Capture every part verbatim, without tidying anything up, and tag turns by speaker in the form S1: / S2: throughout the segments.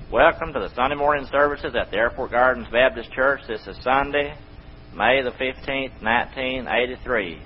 S1: Welcome to the Sunday morning services at the Airport Gardens Baptist Church. This is Sunday, May the fifteenth, nineteen eighty-three.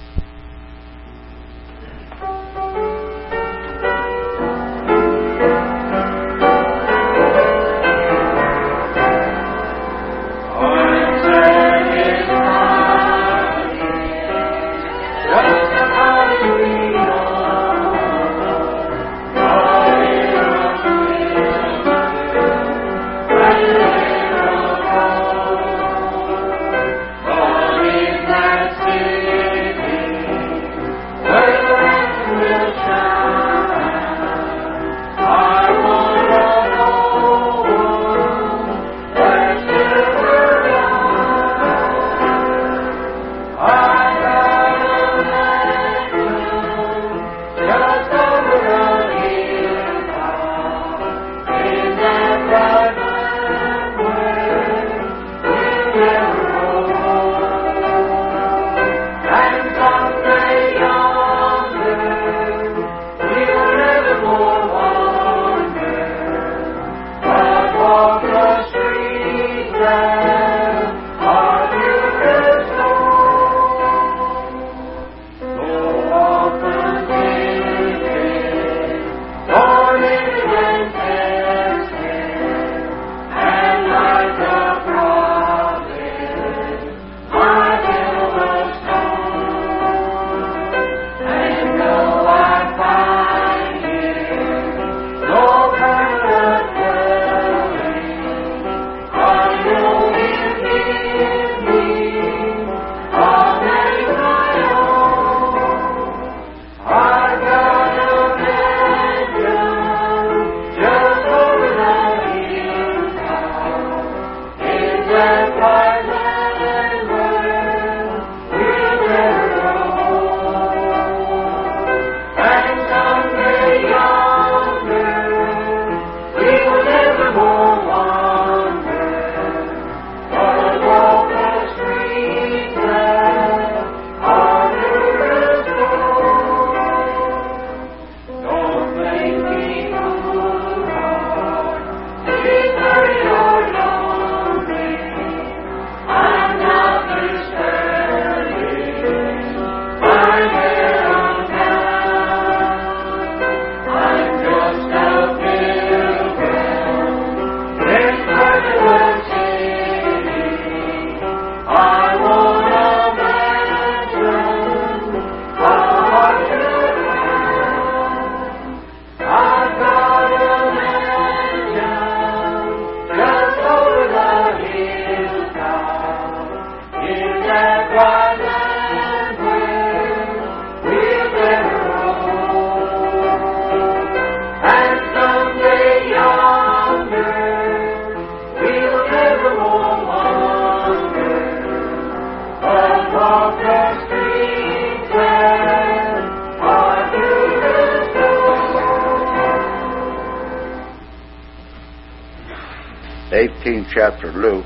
S2: eighteenth chapter of Luke.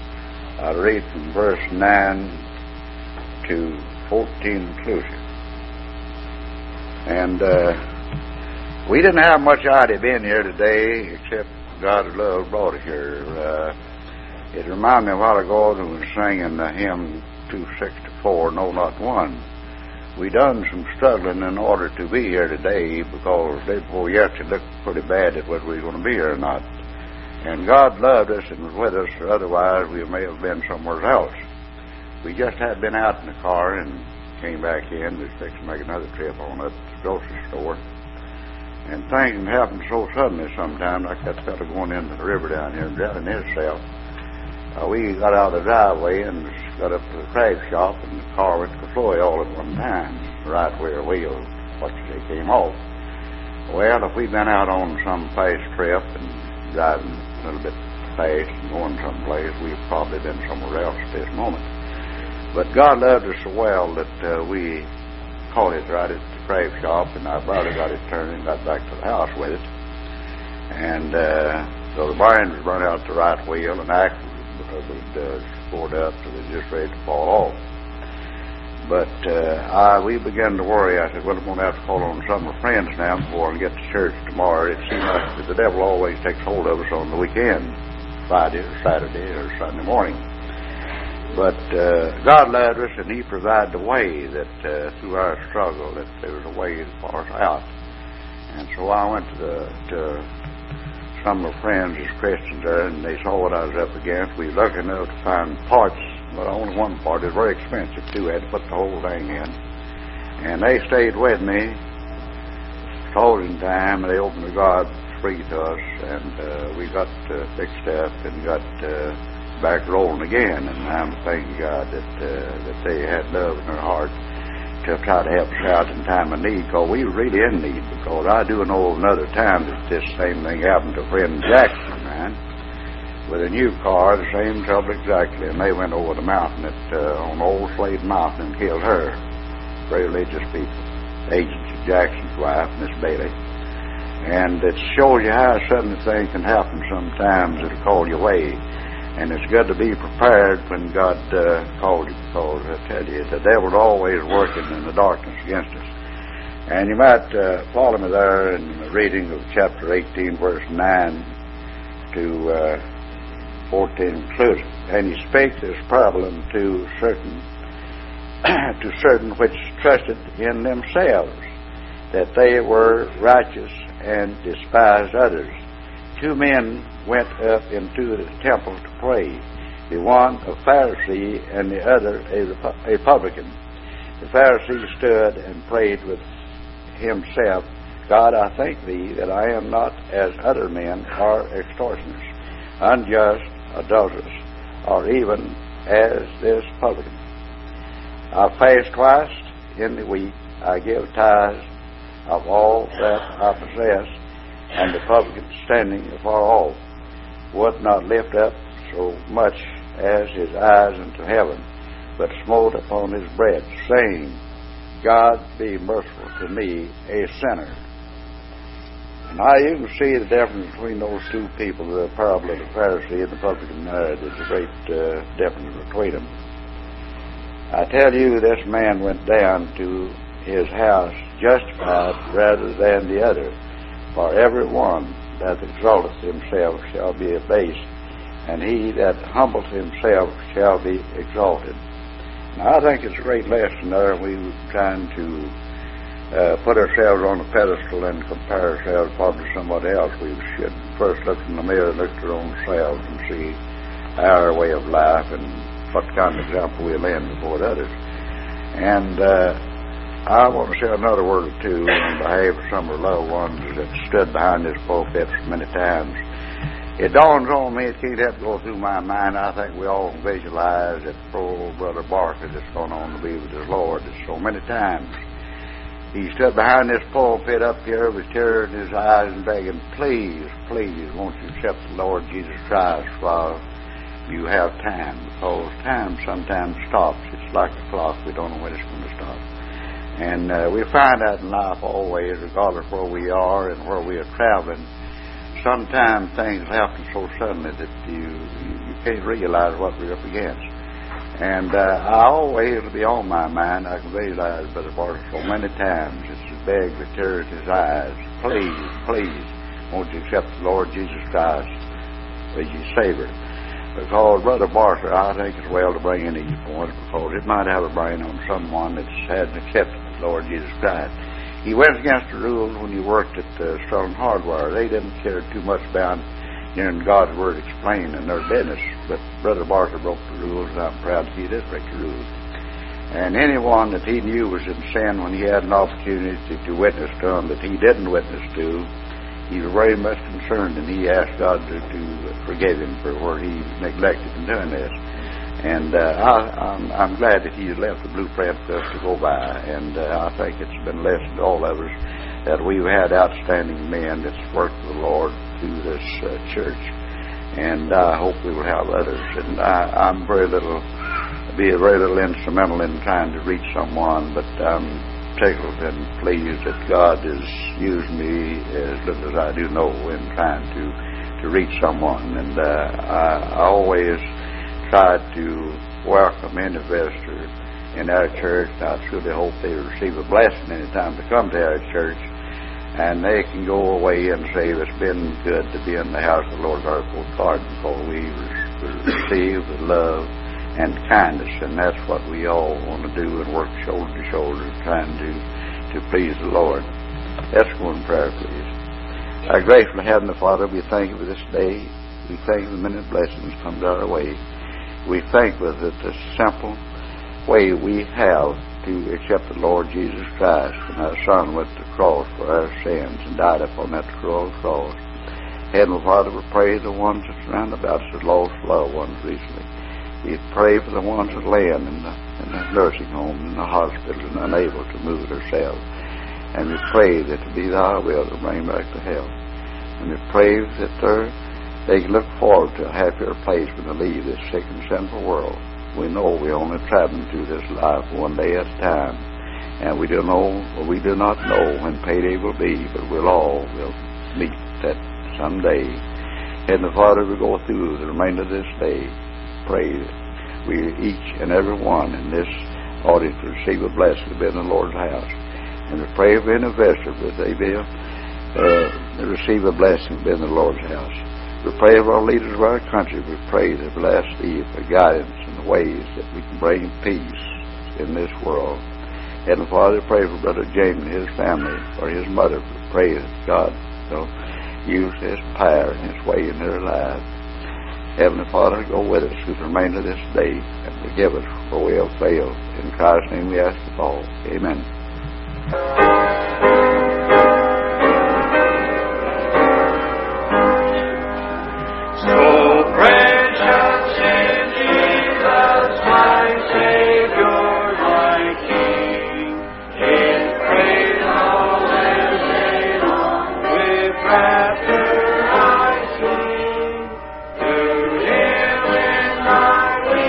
S2: I'll read from verse nine to fourteen inclusive. And uh, we didn't have much idea being here today, except God's love brought us here. Uh, it reminded me a while ago that we were singing the hymn two sixty-four, No Not One. We done some struggling in order to be here today, because the day before yesterday looked pretty bad at whether we were going to be here or not. And God loved us and was with us, or otherwise we may have been somewhere else. We just had been out in the car and came back in. We was fixing to make another trip on up to the grocery store. And things happen so suddenly sometimes, like that fellow going into the river down here and drowning himself. Uh, we got out of the driveway and got up to the crab shop, and the car went to Floyd all at one time, right where wheel, what they came off. Well, if we'd been out on some past trip and driving a little bit fast and going someplace, we've probably been somewhere else at this moment. But God loved us so well that uh, we caught it right at the crab shop, and our brother got it turned and got back to the house with it. And uh, so the bearings was run out the right wheel, and the axle was uh, scored up so they were just ready to fall off. But uh, I, we began to worry. I said, well, I'm going to have to call on some of my friends now before I get to church tomorrow. It seems like the devil always takes hold of us on the weekend, Friday or Saturday or Sunday morning. But uh, God led us, and He provided a way that uh, through our struggle that there was a way for us out. And so I went to, the, to some of my friends as Christians there, and they saw what I was up against. We were lucky enough to find parts, but only one part. It was very expensive, too. I had to put the whole thing in. And they stayed with me closing time, and they opened the God free to us, and uh, we got uh, fixed up and got uh, back rolling again. And I'm thanking God that uh, that they had love in their heart to try to help us out in time of need, because we were really in need. Because I do know of another time that this same thing happened to a friend Jackson, man, with a new car, the same trouble exactly, and they went over the mountain at, uh, on Old Slade Mountain and killed her. Very religious people, agents of Jackson's wife, Miss Bailey. And it shows you how sudden a thing can happen sometimes. It'll call you away. And it's good to be prepared when God uh, called you, because I tell you, the devil's always working in the darkness against us. And you might uh, follow me there in the reading of chapter eighteen, verse nine to uh, fourteen includes. And he spake this parable unto certain, to certain which trusted in themselves, that they were righteous and despised others. Two men went up into the temple to pray, the one a Pharisee and the other a, a publican. The Pharisee stood and prayed with himself, God, I thank thee that I am not as other men are extortioners, unjust, adulterous, or even as this publican. I fast twice in the week, I give tithes of all that I possess, and the publican standing afar off would not lift up so much as his eyes unto heaven, but smote upon his breast, saying, God be merciful to me, a sinner. And now you can see the difference between those two people, the parable of the Pharisee and the publican there. There's a great uh, difference between them. I tell you, this man went down to his house justified rather than the other. For every one that exalteth himself shall be abased, and he that humbleth himself shall be exalted. Now, I think it's a great lesson there. We were trying to uh, put ourselves on a pedestal and compare ourselves probably to somebody else. We should first look in the mirror, look at our own selves, and see our way of life and what kind of example we lend before others. And uh, I want to say another word or two on behalf of some of the loved ones that stood behind this pulpit many times. It dawns on me, it can't help go through my mind. I think we all visualize that poor old Brother Barker that's gone on to be with his Lord so many times. He stood behind this pulpit up here with tears in his eyes and begging, please, please, won't you accept the Lord Jesus Christ while you have time? Because time sometimes stops. It's like a clock. We don't know when it's going to stop. And uh, we find that in life always, regardless of where we are and where we are traveling. Sometimes things happen so suddenly that you you can't realize what we're up against. And uh, I always, it'll be on my mind, I can visualize Brother Barker so many times. It's a beg with tears in his eyes. Please, please, won't you accept the Lord Jesus Christ as your Savior? Because Brother Barker, I think it's well to bring in these points, because it might have a brain on someone that's hadn't accepted the Lord Jesus Christ. He went against the rules when he worked at uh, Sterling Hardware. They didn't care too much about hearing God's Word explained in their business. But Brother Barker broke the rules, and I'm proud that he did break the rules. And anyone that he knew was in sin, when he had an opportunity to, to witness to them that he didn't witness to, he was very much concerned, and he asked God to, to forgive him for where he neglected in doing this. And uh, I, I'm, I'm glad that he left the blueprint for us to go by, and uh, I think it's been a lesson to all of us that we've had outstanding men that's worked for the Lord through this uh, church, and I hope we will have others. And I, I'm very little, be very little instrumental in trying to reach someone, but I'm tickled and pleased that God has used me as little as I do know in trying to, to reach someone. And uh, I, I always try to welcome any visitor in our church. I truly hope they receive a blessing any time to come to our church, and they can go away and say it's been good to be in the house of the Lord Harcourt Garden, for we receive the love and kindness, and that's what we all want to do and work shoulder to shoulder trying to, to please the Lord. Let's go in prayer, please. Our grateful Heavenly Father, we thank you for this day. We thank you for the many blessings come our way. We thank you that the simple way we have to accept the Lord Jesus Christ, and our Son went to the cross for our sins and died upon that cross. Heavenly Father, we pray the ones that surround about us that lost loved ones recently. We pray for the ones that land in the, in the nursing home, in the hospital, and unable to move themselves. And we pray that it be thy will to bring back to health. And we pray that they can look forward to a happier place when they leave this sick and sinful world. We know we're only traveling through this life one day at a time, and we do know, or we do not know when payday will be, but we'll all will meet that someday. Heavenly Father, we go through the remainder of this day. Pray that we each and every one in this audience receive a blessing to be in the Lord's house, and we pray for any visitor that they be uh, receive a blessing to be in the Lord's house. We pray for our leaders of our country. We pray that we'll ask thee for guidance in the ways that we can bring peace in this world. Heavenly Father, pray for Brother James and his family, or his mother. We pray that God will use his power and his way in their lives. Heavenly Father, go with us through the remainder of this day and forgive us for we have failed. In Christ's name we ask it all. Amen.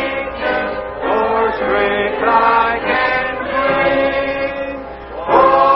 S3: Oh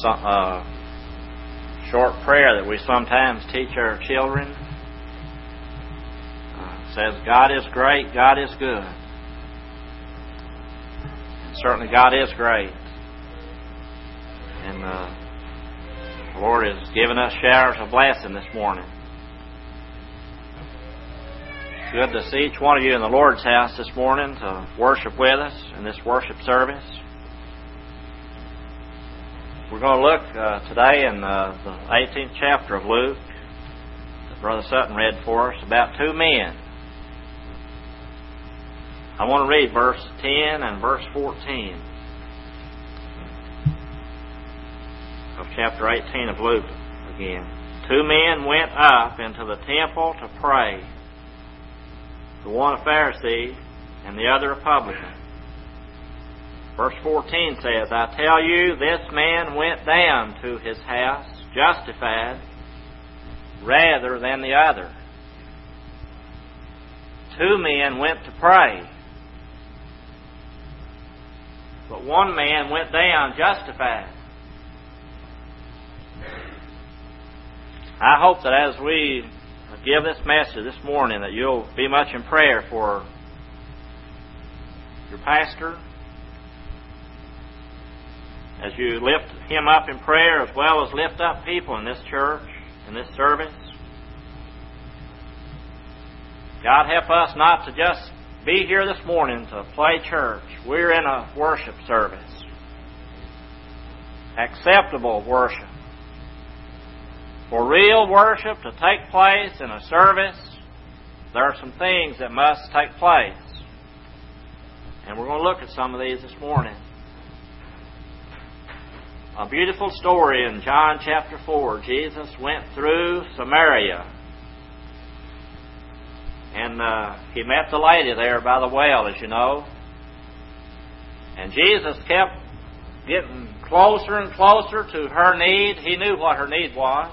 S1: so, uh, short prayer that we sometimes teach our children. Uh, it says, God is great, God is good. And certainly God is great. And uh, the Lord has given us showers of blessing this morning. Good to see each one of you in the Lord's house this morning to worship with us in this worship service. We're going to look uh, today in uh, the eighteenth chapter of Luke that Brother Sutton read for us about two men. I want to read verse ten and verse fourteen of chapter eighteen of Luke again. Two men went up into the temple to pray, the one a Pharisee and the other a publican. Verse fourteen says, I tell you, this man went down to his house justified rather than the other. Two men went to pray, but one man went down justified. I hope that as we give this message this morning that you'll be much in prayer for your pastor, as you lift him up in prayer as well as lift up people in this church, in this service. God help us not to just be here this morning to play church. We're in a worship service. Acceptable worship. For real worship to take place in a service, there are some things that must take place. And we're going to look at some of these this morning. A beautiful story in John chapter four. Jesus went through Samaria. And uh, he met the lady there by the well, as you know. And Jesus kept getting closer and closer to her need. He knew what her need was.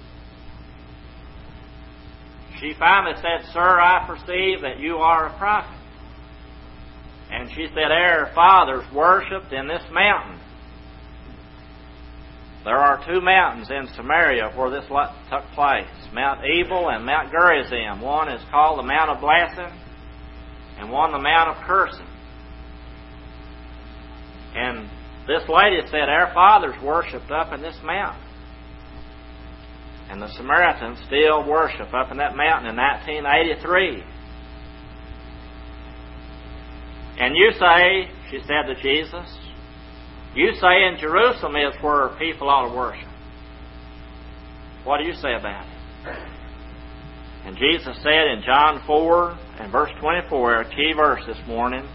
S1: She finally said, Sir, I perceive that you are a prophet. And she said, Our fathers worshipped in this mountain. There are two mountains in Samaria where this took place, Mount Ebal and Mount Gerizim. One is called the Mount of Blessing, and one the Mount of Cursing. And this lady said, Our fathers worshipped up in this mountain. And the Samaritans still worship up in that mountain in nineteen eighty-three. And you say, she said to Jesus, you say in Jerusalem is where people ought to worship. What do you say about it? And Jesus said in John four and verse twenty-four, a key verse this morning,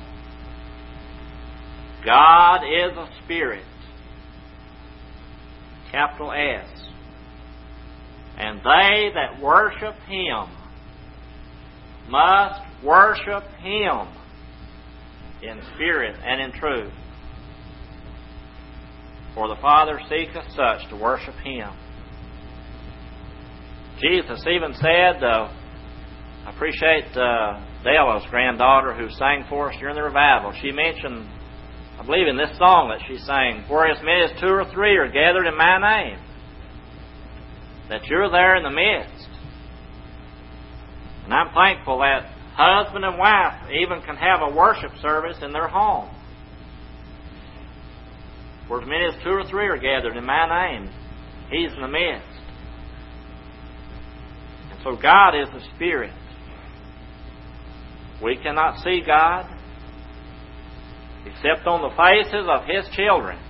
S1: God is a spirit, capital S, and they that worship Him must worship Him in spirit and in truth. For the Father seeketh such to worship Him. Jesus even said, uh, I appreciate uh, Della's granddaughter who sang for us during the revival. She mentioned, I believe in this song that she sang, where as many as two or three are gathered in my name, that you're there in the midst. And I'm thankful that husband and wife even can have a worship service in their home. For as many as two or three are gathered in my name, He's in the midst. And so God is the Spirit. We cannot see God except on the faces of His children.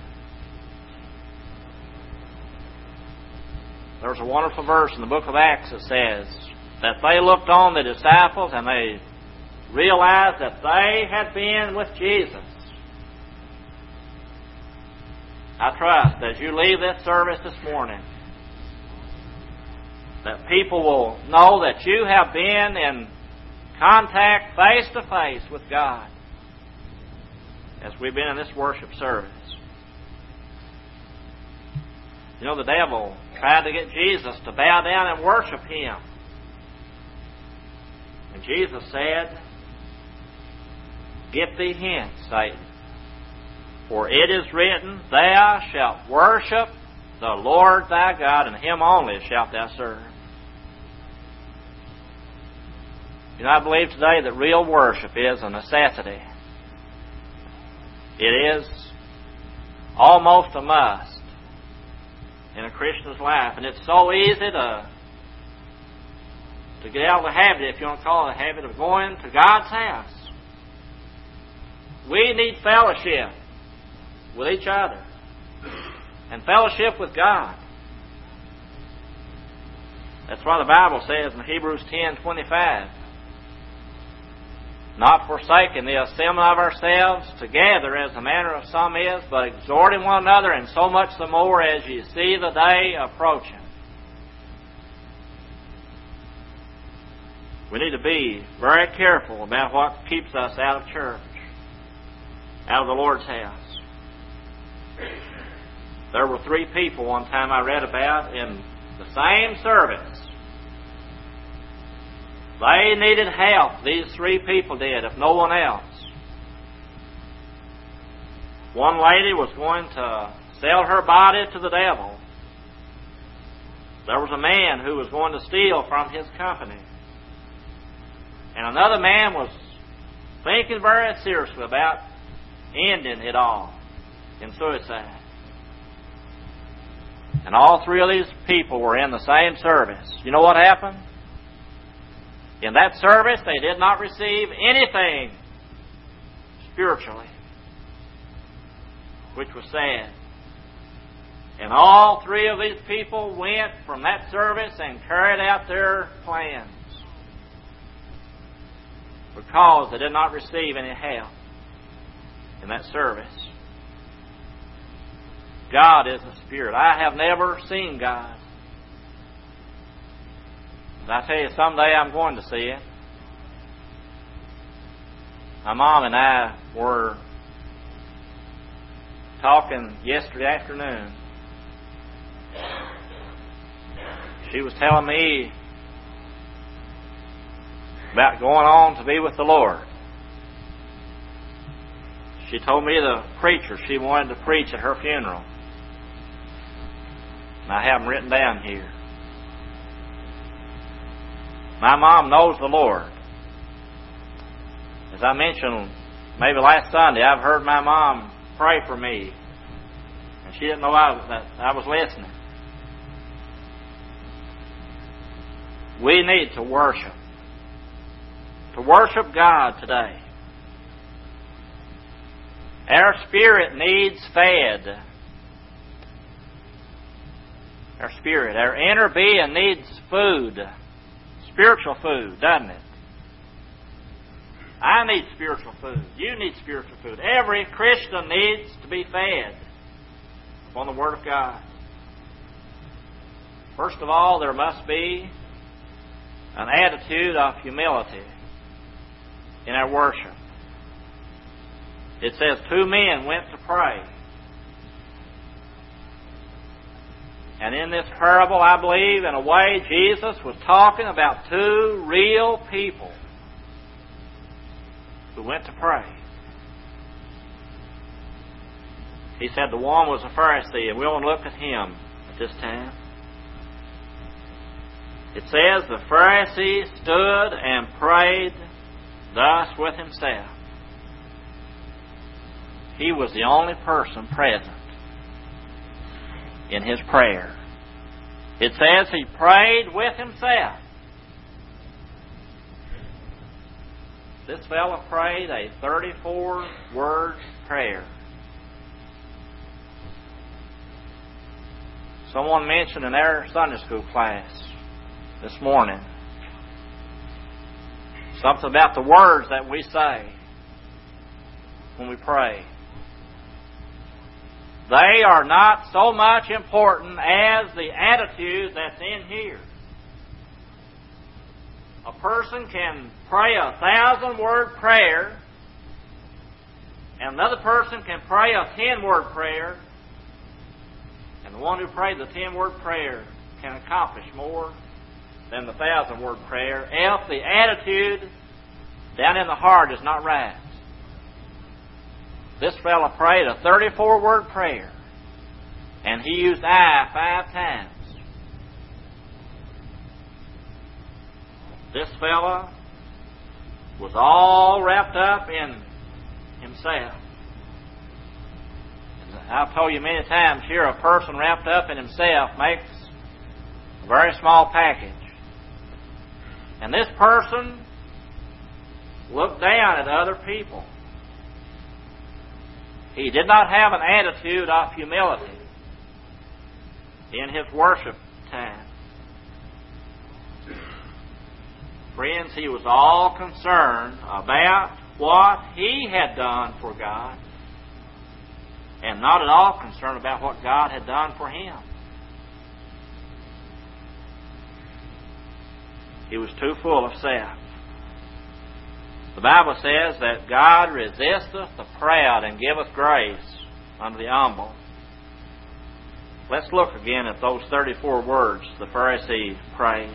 S1: There's a wonderful verse in the book of Acts that says that they looked on the disciples and they realized that they had been with Jesus. I trust as you leave this service this morning that people will know that you have been in contact face to face with God as we've been in this worship service. You know, the devil tried to get Jesus to bow down and worship Him. And Jesus said, Get thee hence, Satan. For it is written, Thou shalt worship the Lord thy God, and Him only shalt thou serve. You know, I believe today that real worship is a necessity. It is almost a must in a Christian's life. And it's so easy to, to get out of the habit, if you want to call it a habit, of going to God's house. We need fellowship with each other and fellowship with God. That's why the Bible says in Hebrews ten twenty-five, not forsaking the assembling of ourselves together as the manner of some is, but exhorting one another, and so much the more as ye see the day approaching. We need to be very careful about what keeps us out of church, out of the Lord's house. There were three people one time I read about in the same service. They needed help. These three people did, if no one else. One lady was going to sell her body to the devil. There was a man who was going to steal from his company. And another man was thinking very seriously about ending it all in suicide. And all three of these people were in the same service. You know what happened? In that service, they did not receive anything spiritually, which was sad. And all three of these people went from that service and carried out their plans because they did not receive any help in that service. God is a spirit. I have never seen God. But I tell you, someday I'm going to see it. My mom and I were talking yesterday afternoon. She was telling me about going on to be with the Lord. She told me the preacher she wanted to preach at her funeral. And I have them written down here. My mom knows the Lord. As I mentioned maybe last Sunday, I've heard my mom pray for me. And she didn't know I, that I was listening. We need to worship. To worship God today. Our spirit needs fed. Our spirit, our inner being needs food. Spiritual food, doesn't it? I need spiritual food. You need spiritual food. Every Christian needs to be fed upon the Word of God. First of all, there must be an attitude of humility in our worship. It says two men went to pray. And in this parable, I believe, in a way, Jesus was talking about two real people who went to pray. He said the one was a Pharisee, and we'll look at him at this time. It says the Pharisee stood and prayed thus with himself. He was the only person present in his prayer. It says he prayed with himself. This fellow prayed a thirty-four word prayer. Someone mentioned in our Sunday school class this morning something about the words that we say when we pray. They are not so much important as the attitude that's in here. A person can pray a thousand word prayer, and another person can pray a ten word prayer, and the one who prayed the ten word prayer can accomplish more than the thousand word prayer if the attitude down in the heart is not right. This fellow prayed a thirty-four word prayer, and he used I five times. This fellow was all wrapped up in himself. And I've told you many times here, a person wrapped up in himself makes a very small package. And this person looked down at other people. He did not have an attitude of humility in his worship time. Friends, he was all concerned about what he had done for God, and not at all concerned about what God had done for him. He was too full of self. The Bible says that God resisteth the proud and giveth grace unto the humble. Let's look again at those thirty-four words the Pharisee prayed.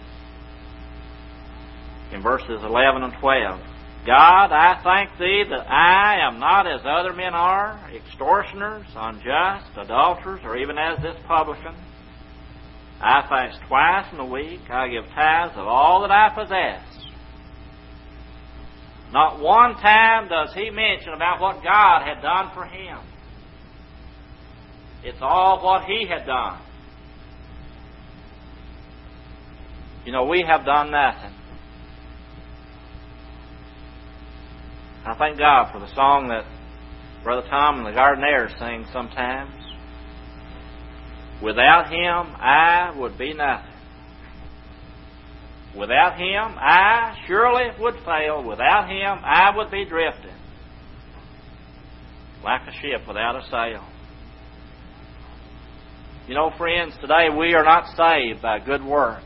S1: In verses eleven and twelve. God, I thank Thee that I am not as other men are, extortioners, unjust, adulterers, or even as this publican. I fast twice in a week. I give tithes of all that I possess. Not one time does he mention about what God had done for him. It's all what he had done. You know, we have done nothing. I thank God for the song that Brother Tom and the Gardeners sing sometimes. Without Him, I would be nothing. Without Him, I surely would fail. Without Him, I would be drifting like a ship without a sail. You know, friends, today we are not saved by good works.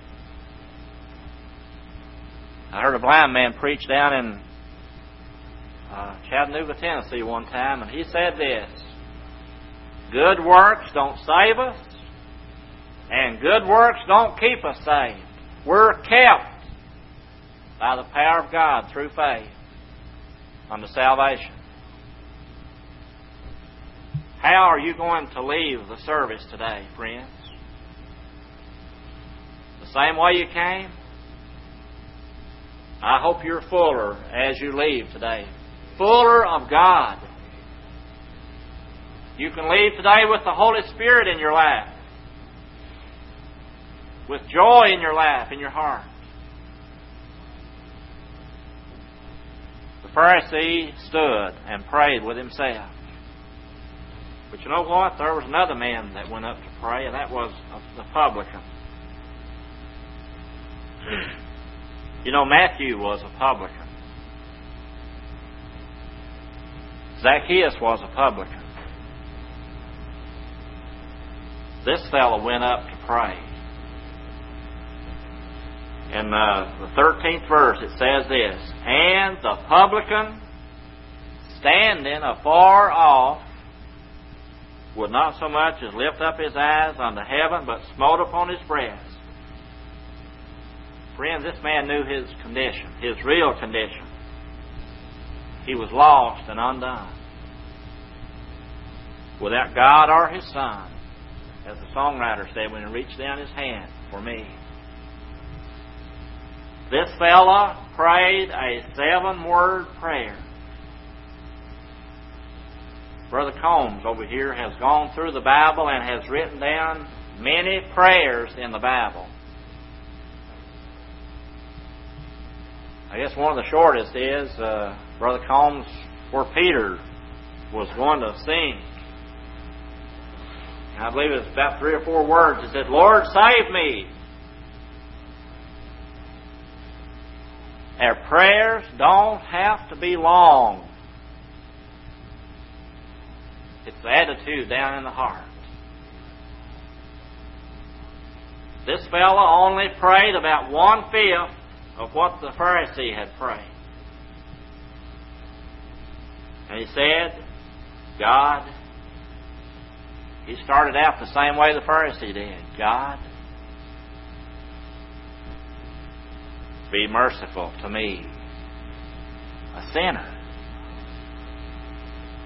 S1: I heard a blind man preach down in uh, Chattanooga, Tennessee one time, and he said this: good works don't save us, and good works don't keep us saved. We're kept by the power of God through faith unto salvation. How are you going to leave the service today, friends? The same way you came? I hope you're fuller as you leave today. Fuller of God. You can leave today with the Holy Spirit in your life, with joy in your life, in your heart. The Pharisee stood and prayed with himself. But you know what? There was another man that went up to pray, and that was the publican. You know, Matthew was a publican. Zacchaeus was a publican. This fellow went up to pray. In uh, the thirteenth verse it says this: and the publican, standing afar off, would not so much as lift up his eyes unto heaven, but smote upon his breast. Friends, this man knew his condition, his real condition. He was lost and undone, without God or His Son, as the songwriter said when he reached down his hand for me. This fella prayed a seven-word prayer. Brother Combs over here has gone through the Bible and has written down many prayers in the Bible. I guess one of the shortest is uh, Brother Combs, where Peter was going to sing. And I believe it's about three or four words. It said, Lord, save me. Our prayers don't have to be long. It's the attitude down in the heart. This fellow only prayed about one-fifth of what the Pharisee had prayed. And he said, God, he started out the same way the Pharisee did. God, be merciful to me, a sinner.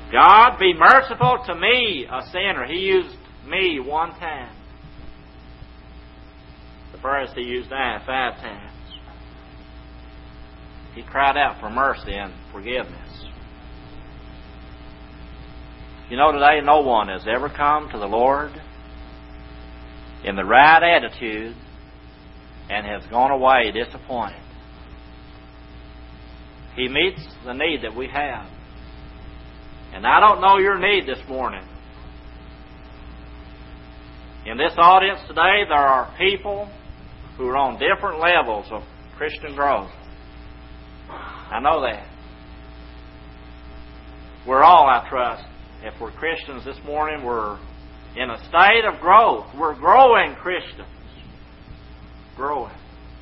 S1: God, be merciful to me, a sinner. He used me one time. The Pharisee used I five times. He cried out for mercy and forgiveness. You know, today no one has ever come to the Lord in the right attitude and has gone away disappointed. He meets the need that we have. And I don't know your need this morning. In this audience today, there are people who are on different levels of Christian growth. I know that. We're all, I trust, if we're Christians this morning, we're in a state of growth. We're growing Christians. Growing.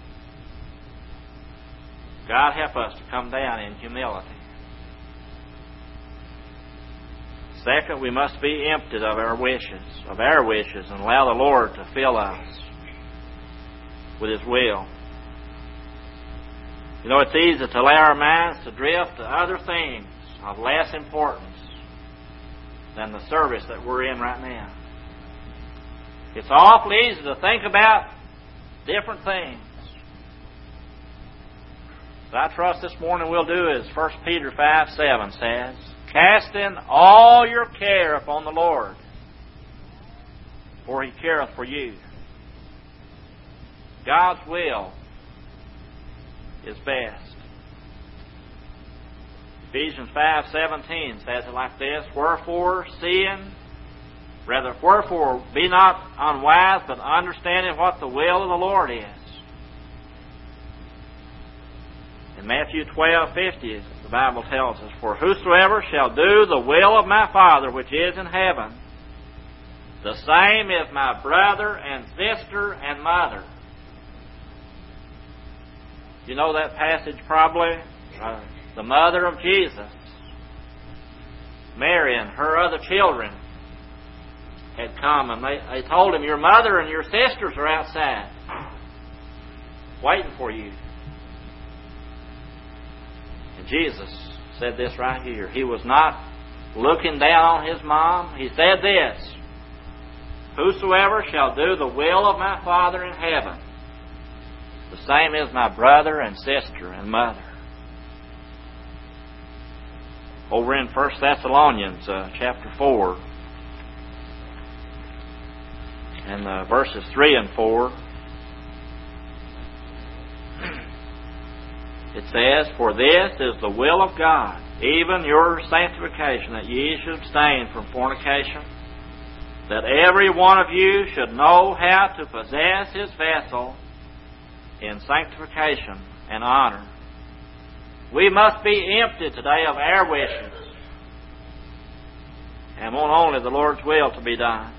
S1: God help us to come down in humility. Second, we must be emptied of our wishes, of our wishes, and allow the Lord to fill us with His will. You know, it's easy to allow our minds to drift to other things of less importance than the service that we're in right now. It's awfully easy to think about different things. What I trust this morning we'll do is First Peter five seven says, casting all your care upon the Lord, for He careth for you. God's will is best. Ephesians five seventeen says it like this, wherefore, seeing, rather, wherefore, be not unwise, but understanding what the will of the Lord is. In Matthew twelve fifty, the Bible tells us, for whosoever shall do the will of my Father which is in heaven, the same is my brother and sister and mother. You know that passage probably? Uh, the mother of Jesus, Mary, and her other children had come, and they, they told him, your mother and your sisters are outside waiting for you. And Jesus said this right here. He was not looking down on His mom. He said this, whosoever shall do the will of my Father in heaven, the same is my brother and sister and mother. Over in First Thessalonians uh, chapter four, and uh, verses three and four, it says, for this is the will of God, even your sanctification, that ye should abstain from fornication, that every one of you should know how to possess his vessel in sanctification and honor. We must be empty today of our wishes and want only the Lord's will to be done.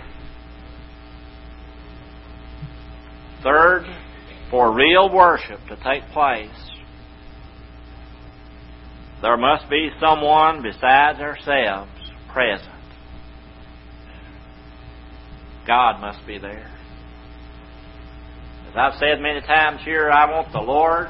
S1: Third, for real worship to take place, there must be someone besides ourselves present. God must be there. As I've said many times here, I want the Lord,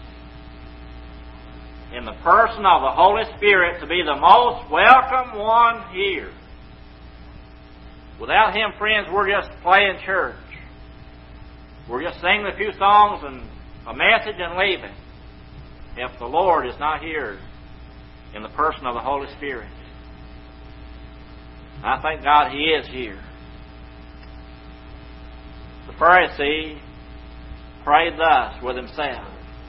S1: in the person of the Holy Spirit, to be the most welcome one here. Without Him, friends, we're just playing church. We're just singing a few songs and a message and leaving. If the Lord is not here in the person of the Holy Spirit. I thank God He is here. The Pharisee prayed thus with himself,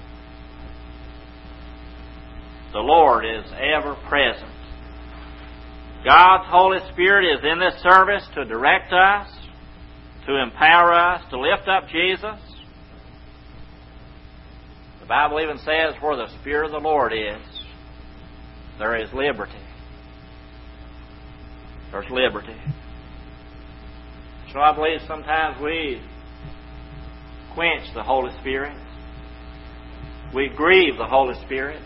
S1: the Lord is ever present. God's Holy Spirit is in this service to direct us, to empower us, to lift up Jesus. The Bible even says, where the Spirit of the Lord is, there is liberty. There's liberty. So I believe sometimes we quench the Holy Spirit. We grieve the Holy Spirit.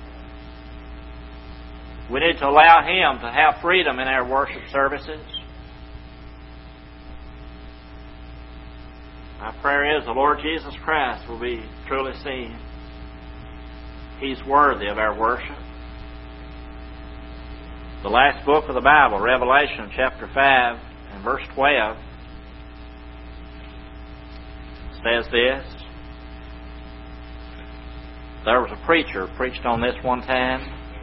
S1: We need to allow Him to have freedom in our worship services. My prayer is the Lord Jesus Christ will be truly seen. He's worthy of our worship. The last book of the Bible, Revelation chapter five and verse twelve, says this. There was a preacher preached on this one time,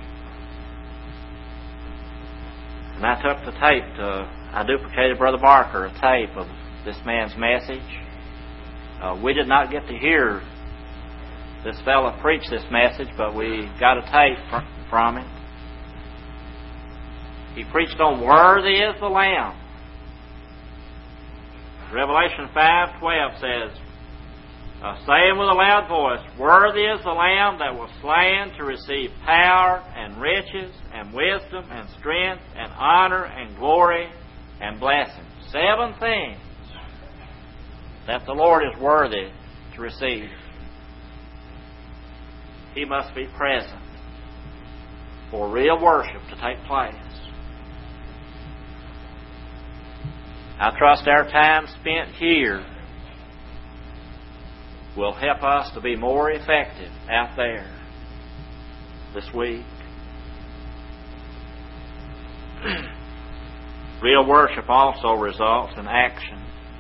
S1: and I took the tape to, I duplicated Brother Barker a tape of this man's message. Uh, we did not get to hear this fella preach this message, but we got a tape fr- from him. He preached on worthy is the Lamb. Revelation five twelve says, uh, saying with a loud voice, worthy is the Lamb that was slain to receive power and riches and wisdom and strength and honor and glory and blessing. Seven things that the Lord is worthy to receive. He must be present for real worship to take place. I trust our time spent here will help us to be more effective out there this week. Real worship also results in action.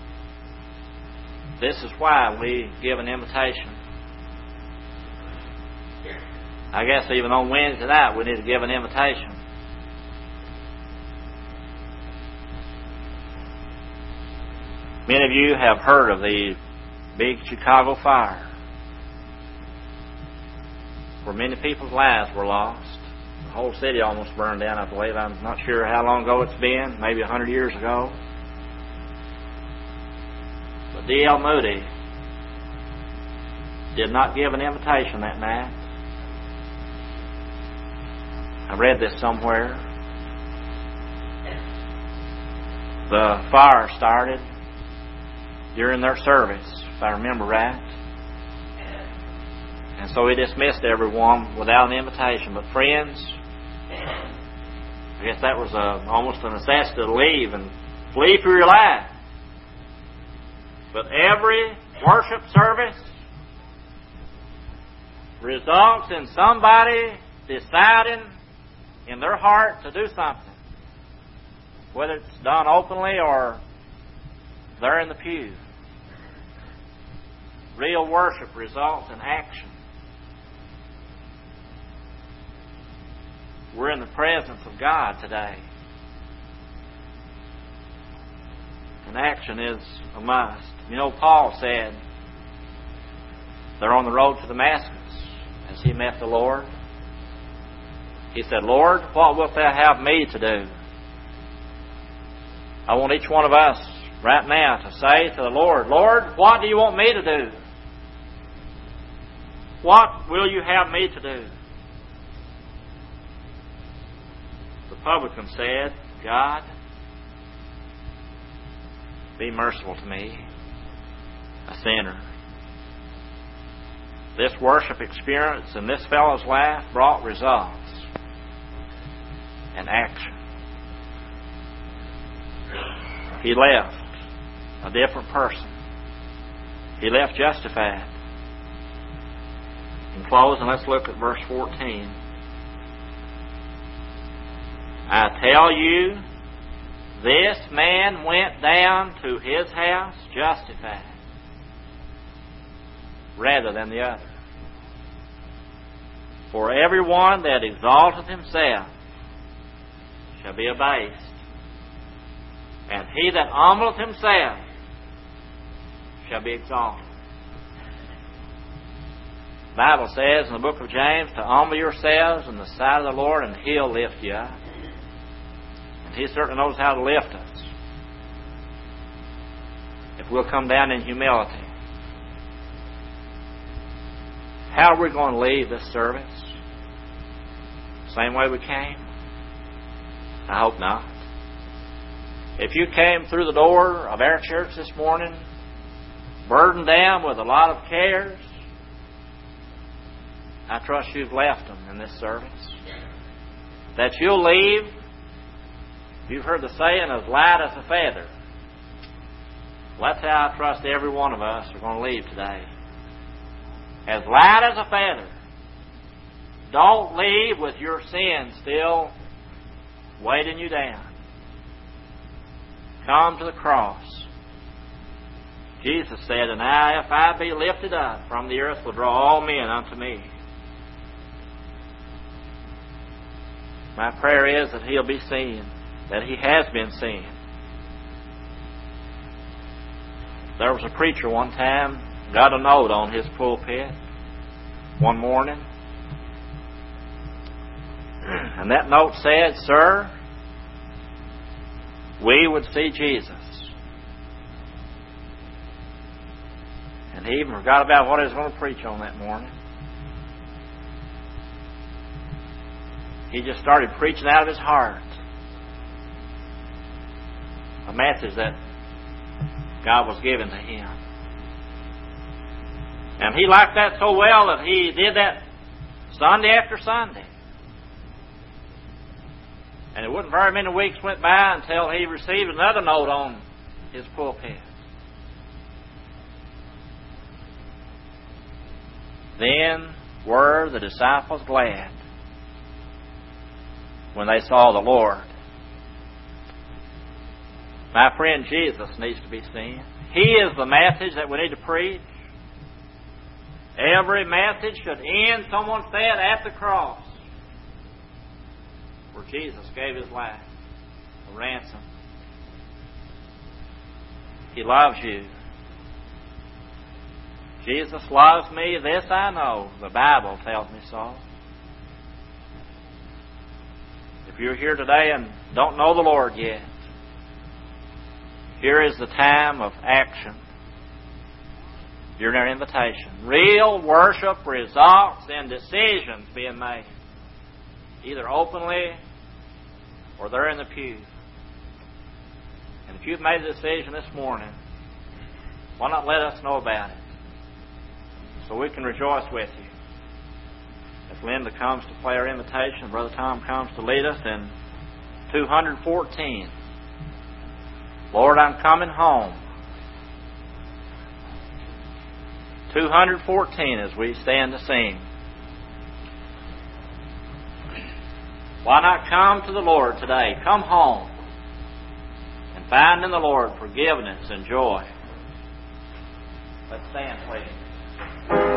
S1: This is why we give an invitation. I guess even on Wednesday night we need to give an invitation. Many of you have heard of the big Chicago fire, where many people's lives were lost. The whole city almost burned down, I believe. I'm not sure how long ago it's been, maybe a hundred years ago. But D L Moody did not give an invitation that night. I read this somewhere. The fire started during their service, if I remember right. And so he dismissed everyone without an invitation. But friends, I guess that was a, almost a necessity to leave and flee for your life. But every worship service results in somebody deciding in their heart to do something, whether it's done openly or they're in the pew. Real worship results in action. We're in the presence of God today. And action is a must. You know, Paul said they're on the road to Damascus as he met the Lord. He said, Lord, what wilt thou have me to do? I want each one of us right now to say to the Lord, Lord, what do you want me to do? What will you have me to do? The publican said, God, be merciful to me, a sinner. This worship experience in this fellow's life brought results and action. He left a different person. He left justified. In closing, let's look at verse fourteen. I tell you, this man went down to his house justified rather than the other. For everyone that exalteth himself shall be abased, and he that humbleth himself shall be exalted. The Bible says in the book of James to humble yourselves in the sight of the Lord, and He'll lift you up. And He certainly knows how to lift us if we'll come down in humility. How are we going to leave this service? Same way we came? I hope not. If you came through the door of our church this morning burdened down with a lot of cares, I trust you've left them in this service. That you'll leave, you've heard the saying, as light as a feather. Well, that's how I trust every one of us are going to leave today. As light as a feather. Don't leave with your sins still weighting you down. Come to the cross. Jesus said, and I, if I be lifted up from the earth, will draw all men unto me. My prayer is that He'll be seen, that He has been seen. There was a preacher one time, got a note on his pulpit one morning, and that note said, "Sir, we would see Jesus." And he even forgot about what he was going to preach on that morning. He just started preaching out of his heart a message that God was giving to him. And he liked that so well that he did that Sunday after Sunday. And it wasn't very many weeks went by until he received another note on his pulpit. Then were the disciples glad when they saw the Lord. My friend, Jesus needs to be seen. He is the message that we need to preach. Every message should end, someone said, at the cross, where Jesus gave His life a ransom. He loves you. Jesus loves me, this I know. The Bible tells me so. If you're here today and don't know the Lord yet, here is the time of action. You're in our invitation. Real worship results in decisions being made, either openly or there in the pew. And if you've made a decision this morning, why not let us know about it so we can rejoice with you? As Linda comes to play our invitation, Brother Tom comes to lead us in two fourteen. Lord, I'm coming home. two fourteen as we stand to sing. Why not come to the Lord today? Come home and find in the Lord forgiveness and joy. Let's stand, please.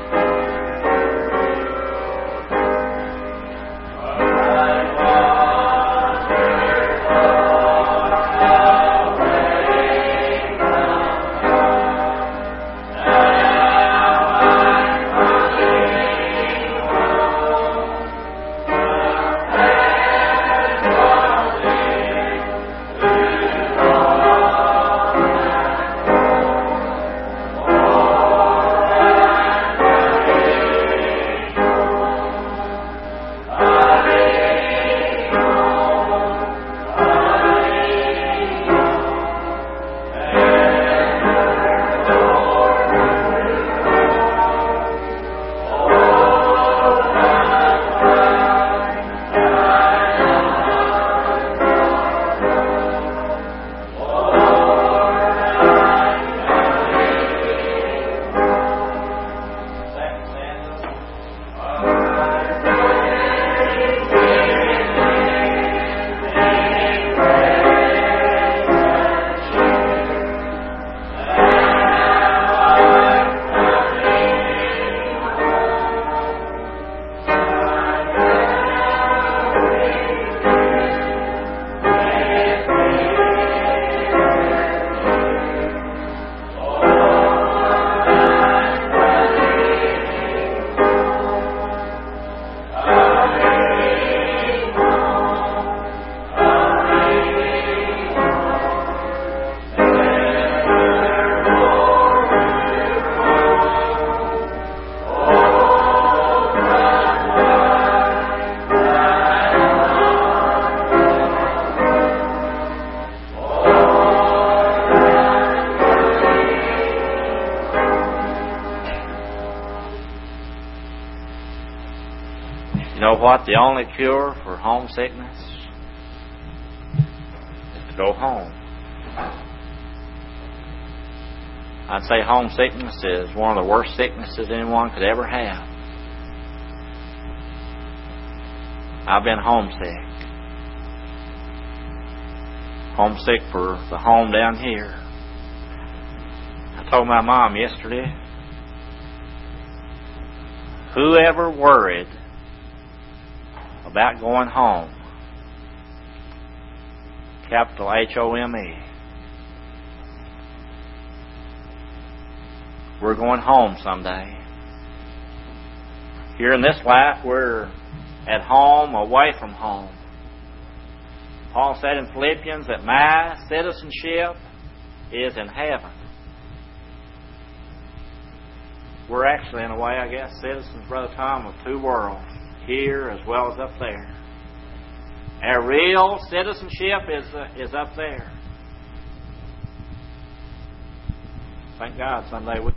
S1: What? The only cure for homesickness is to go home. I'd say homesickness is one of the worst sicknesses anyone could ever have. I've been homesick. Homesick for the home down here. I told my mom yesterday, whoever worried about going home, capital H O M E, we're going home someday. Here in this life, we're at home, away from home. Paul said in Philippians that my citizenship is in heaven. We're actually, in a way, I guess, citizens, Brother Tom, of two worlds, here as well as up there. Our real citizenship is uh, is up there. Thank God someday we